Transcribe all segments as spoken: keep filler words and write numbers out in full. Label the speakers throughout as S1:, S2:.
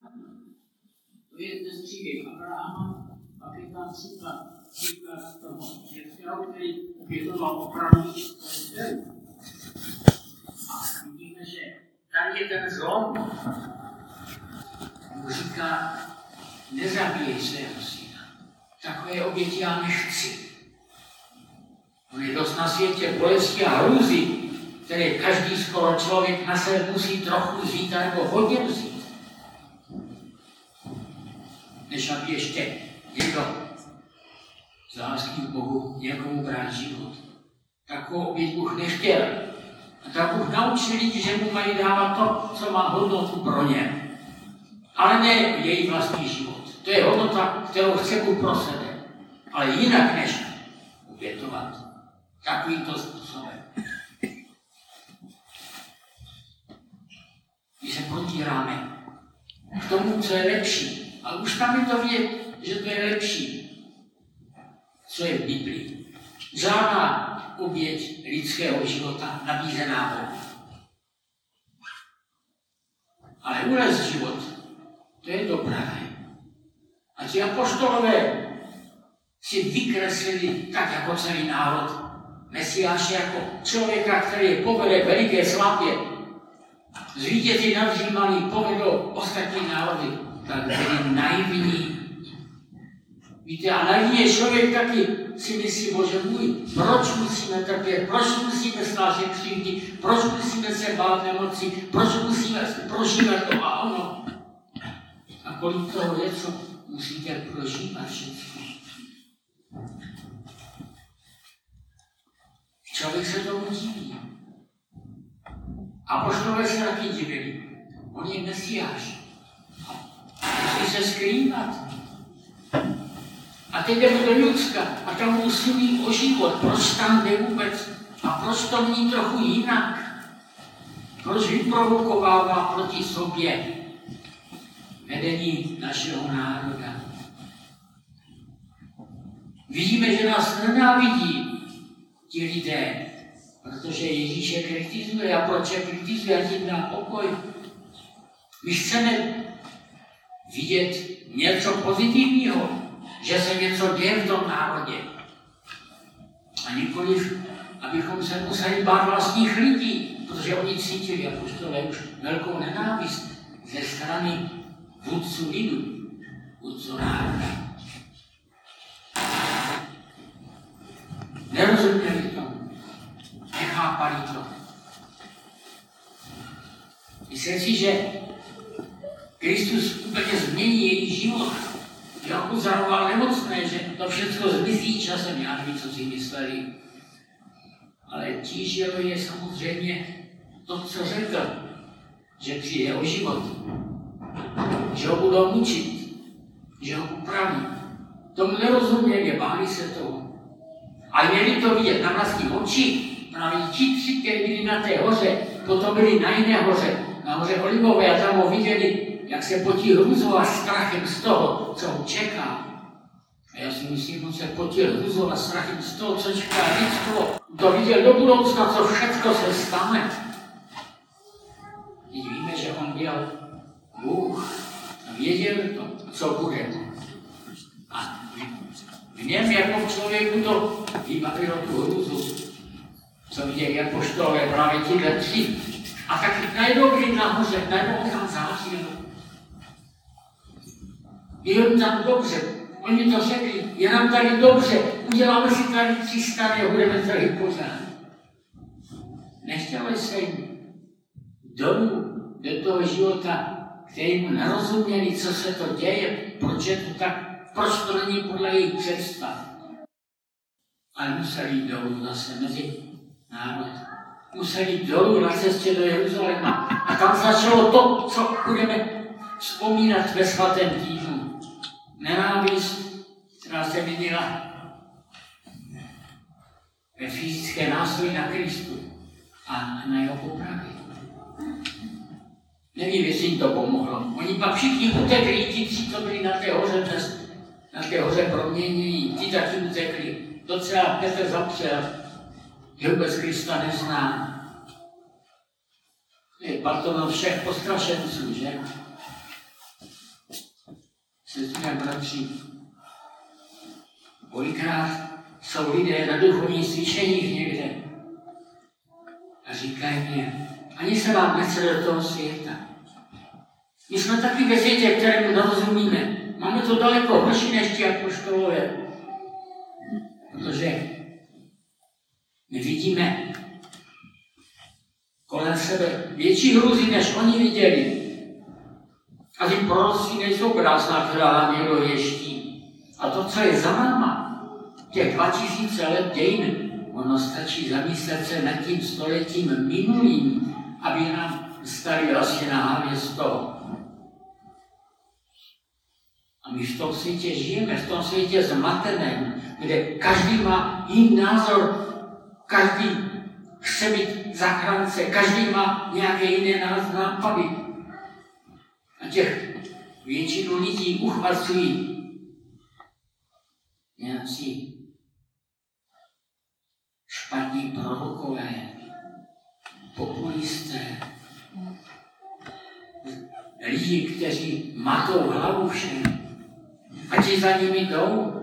S1: To je ten příběh Abrahama, pak je tam příklad, příklad toho Jezkého, který opětoval opravdu svět. A vidíme, že tady je ten zlom. On říká, nezabíjej svého syna. Takové oběti já nechci. On je dost na světě bolesti a hrůzy, které každý skoro člověk na sebe musí trochu vzít, nebo hodně vzít. Než aby ještě někdo z lásky k Bohu někomu brát život. Takovou oběť Bůh nechtěl. A tak Bůh naučil lidi, že mu mají dávat to, co má hodnotu pro ně. Ale ne její vlastní život. To je hodnota, kterou chce Bůh pro sebe. Ale jinak než obětovat. Takovýmto způsobem. Když se protíráme k tomu, co je lepší. A už tam je to vidět, že to je lepší. Co je v Biblii? Žádná oběť lidského života nabízená Bohu. Ale ulez život, to je dobré. A ti apoštolové si vykreslili tak jako celý národ Mesiáše jako člověka, který povede veliké slavě. Zvítězí nad Římaní povedl ostatní národy, tak byli naivní. Víte, a naivní člověk taky si myslí, Bože můj, proč musíme trpět, proč musíme snášet křivdy, proč musíme se bát nemoci, proč musíme prožívat to a ono. A kolik toho je, co musíte prožívat všechno. Člověk se tomu diví. Apoštolové se taky divili. On je Mesiáš. Musí se skrývat. A teď jdeme do Judska a tam usilují o život. Proč tam jde vůbec? A proč to není trochu jinak? Proč vyprovokovává proti sobě vedení našeho národa? Vidíme, že nás nenávidí ti lidé, protože Ježíše kritizuje. A proč je kritizuje? A tím dá pokoj. My chceme vidět něco pozitivního, že se něco děje v tom národě. A nikoliv, abychom se museli bát vlastních lidí, protože oni cítili, apoštolé, už velkou nenávist ze strany vůdců lidu, vůdců národa. Nerozuměli tomu, nechápali to. Myslím si, že Kristus úplně změní její život. Že on uzdravoval nemocné, že to všechno zmizí časem, já nevím, co si mysleli. Ale tížilo je samozřejmě to, co řekl, že přijde o život, že ho budou mučit, že ho upraví. Tomu nerozuměli, báli se toho. A měli to vidět na vlastní oči, právě ti tři, kteří byli na té hoře, potom byli na jiné hoře, na hoře Olivové a tam ho viděli, jak se potí hrůzou a strachem z toho, co ho čeká. A já si myslím, on se potil hrůzou a strachem z toho, co čeká lidstvo. To viděl do budoucna, co všechno se stane. Teď víme, že on byl Bůh a věděl to, co bude. A v něm jako v člověku to vybavilo tu hrůzu, co viděli apoštolové právě tíhle tři. A tak najednou byli nahoře, najednou tam zářil. Je jim tam dobře, oni to řekli, je nám tady dobře, uděláme si tady tři staré a budeme tady pořád. Nechtěli se jim dolů do toho života, který mu nerozuměli, co se to děje, proč je to tak, proč to není podle jejich představ. Ale museli jít dolů zase mezi národ. Museli jít dolů na cestě do Jeruzaléma. A tam začalo to, co budeme vzpomínat ve svatém týdnu. Nenávist, která se měnila ve fyzické násilí na Kristu a na jeho popravě. Nevím, jestli jim to pomohlo. Oni pak všichni utekli, ti tři, co byli na té hoře, na té hoře proměnění, ti taky utekli. Docela Petr zapřel, že vůbec Krista nezná. Je Bartolomej všech postrašenců, že? Sestry a bratři, kolikrát jsou lidé na duchovních cvičeních někde a říkají mě, ani se vám nechce do toho světa. My jsme taky ve světě, kterému nerozumíme. Máme to daleko horší než ti apoštolové. Protože my vidíme kolem sebe větší hrůzy, než oni viděli. A ty proroctví nejsou krásná, která nám někdo věští. A to, co je za náma, těch dva tisíce let dějin, ono stačí zamyslet se nad tím stoletím minulým, aby nám stali vlastně na hlavě z toho. A my v tom světě žijeme, v tom světě zmateném, kde každý má jiný názor, každý chce být zachránce, každý má nějaké jiné nápady. A těch většinu lidí uchvacují nějací špatní prorokové, populisté, lidi, kteří matou hlavu všem, a ti za nimi jdou.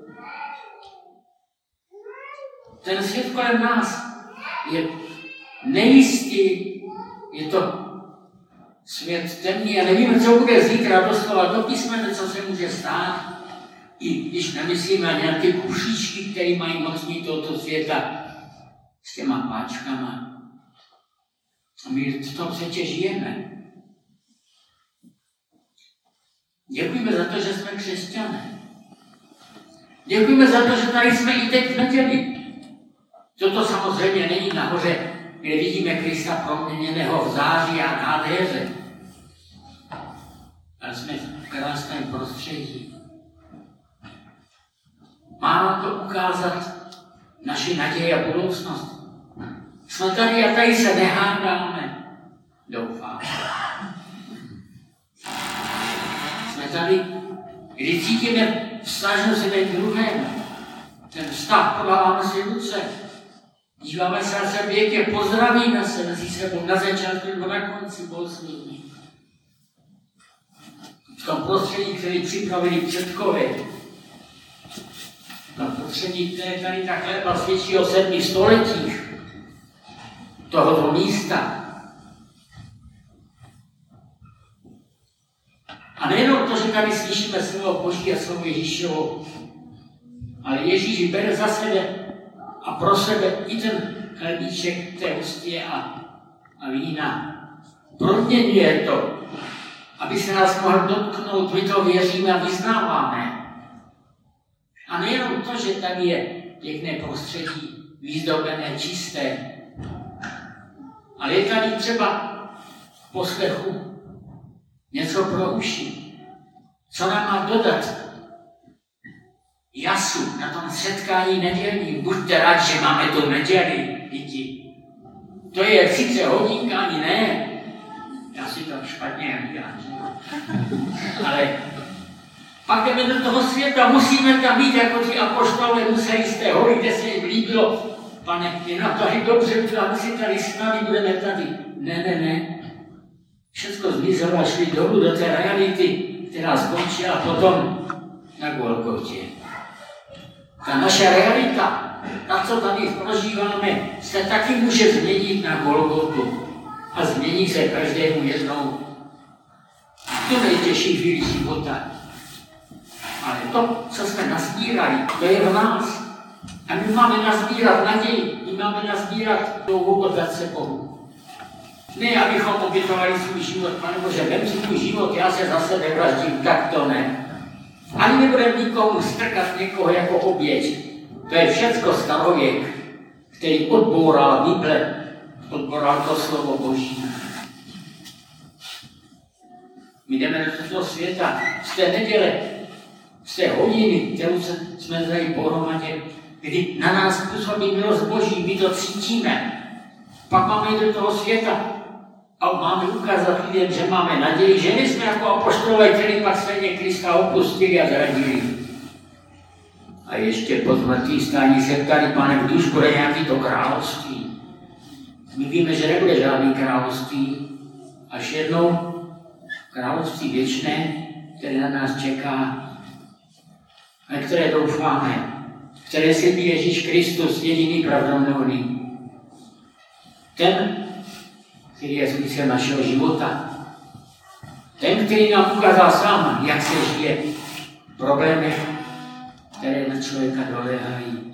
S1: Ten svět kolem nás je nejistý, je to svět temný a nevíme, co bude zítra, doslova do písmene, co se může stát. I když nemyslíme na nějaké kušičky, které mají mocní tohoto světa s těma páčkama. A my v tom světě žijeme. Děkujeme za to, že jsme křesťané. Děkujeme za to, že tady jsme i teď v neděli. Toto samozřejmě není nahoře, kde vidíme Krista proměněného v září a nádheře. Ale jsme v krásném prostředí. Má nám to ukázat naši naději a budoucnost. Jsme tady a tady se nehádáme. Doufám. Jsme tady, kdy cítíme vztažnost jeden k druhému. Ten vztah podáváme si ruce. Díváme se na sebe, jak je pozdravíme se mezi sebou na začátku nebo na konci bohoslužby. V tom prostředí, který připravili předkové. V tom prostředí, které tady takhle svědčí o sedmi stoletích tohoto místa. A nejenom to, že tady slyšíme slovo Boží a slovo Ježíšovo, ale Ježíš bere za sebe a pro sebe i ten chlebíček té hostie a, a vína. Proměňuje to, aby se nás mohl dotknout, my to věříme a vyznáváme. A nejenom to, že tady je pěkné prostředí, vyzdobené, čisté, ale je tady třeba v poslechu něco pro uši. Co nám má dodat jasu na tom setkání nedělní? Buďte rád, že máme tu neděli, lidi. To je sice hodinka, ani ne. Já si to špatně vyjádřím. Ale pak jdeme do toho světa, musíme tam být jako ti apoštolové, museli z té hory, kde se jim líbilo. Pane, je nám tady dobře, my si tady s námi budeme tady. Ne, ne, ne. Všechno zmizelo a šli dolů do té reality, která skončila potom na Golgotě. Ta naše realita, ta, co tady prožíváme, se taky může změnit na Golgotu. A změní se každému jednou. To nejtěžší chvíli života. Ale to, co jsme nazbírali, to je v nás. A my máme nazbírat naději, my máme nazbírat touhu oddat se Bohu. Ne, abychom obětovali svůj život, Pane Bože, vem si můj život, já se za sebe vraždím, tak to ne. Ani nebudeme nikomu strkat někoho jako oběť. To je všecko starověk, který odboural Bible, odboural to slovo Boží. My jdeme do toho světa z té neděle, z té hodiny, kterou jsme tady pohromadě, kdy na nás působí milost Boží, my to cítíme. Pak máme jít do toho světa a máme ukázat lidem, že máme naději, že nejsme jako apoštolové, kteří pak stejně Krista opustili a zradili. A ještě po zmrtvý stání se ptali, Pane, kdy už bude nějaký to království. My víme, že nebude žádný království, až jednou království věčné, které na nás čeká, na které doufáme, které slibí Ježíš Kristus, jediný pravdomluvný. Ten, který je smysl našeho života. Ten, který nám ukázal sám, jak se žije v problémech, které na člověka doléhají.